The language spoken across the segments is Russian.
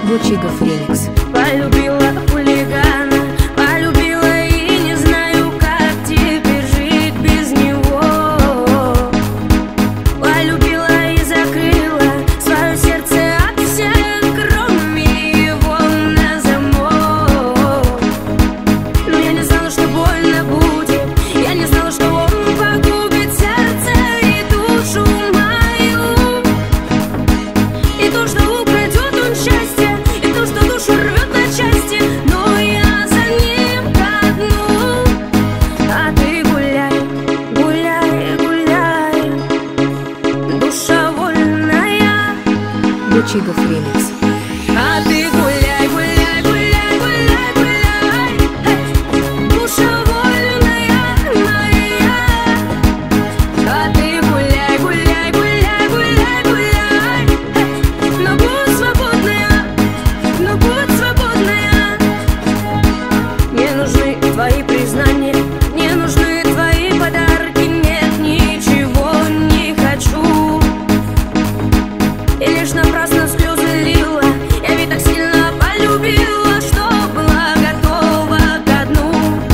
Гучигов ремикс. Полюбила хулигана, полюбила и не знаю, как теперь жить без него. Полюбила и закрыла свое сердце от всех, кроме его, на замок. Но я не знала, что больно будет, я не знала, что он погубит сердце и душу мою, и то, что украдет он счастье, и то, что душу рвет на части. Но я за ним ко дну, а ты гуляй, гуляй, гуляй, душа вольная. Гучигов ремикс. А ты гуляй, гуляй, гуляй, гуляй, гуляй, душа вольная моя. А ты гуляй, гуляй, гуляй, гуляй, гуляй, но будь свободная, но будь свободная. Не нужны твои признания, не нужны твои подарки, нет, ничего не хочу. И лишь напрасно слезы лила, я ведь так сильно полюбила, что была готова ко дну.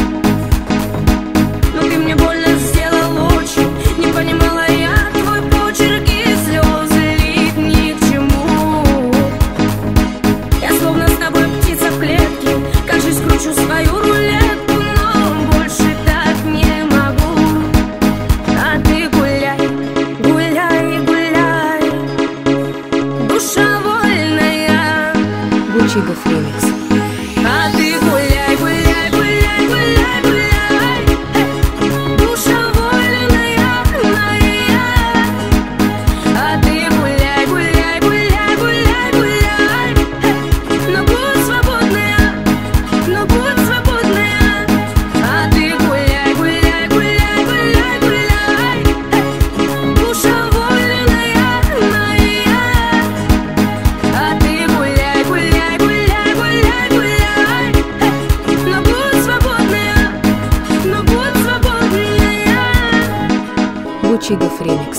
Но ты мне больно сделал очень, не понимала я твой почерк, и слезы лить ни к чему. Я словно с тобой птица в клетке, как же скручу свою рулетку, но больше так не могу. А ты гуляй, гуляй, гуляй, душа вольная. Гучигов ремикс. А ты гуляй, гуляй, гуляй, гуляй, гуляй, душа вольная моя. А ты гуляй, гуляй, гуляй, гуляй, гуляй, но будь свободная, но будь свободная. А ты гуляй, гуляй, гуляй, гуляй, гуляй, душа вольная моя. А ты гуляй, гуляй, гуляй, гуляй, гуляй, но будь свободная, но будь свободная. Гучигов ремикс.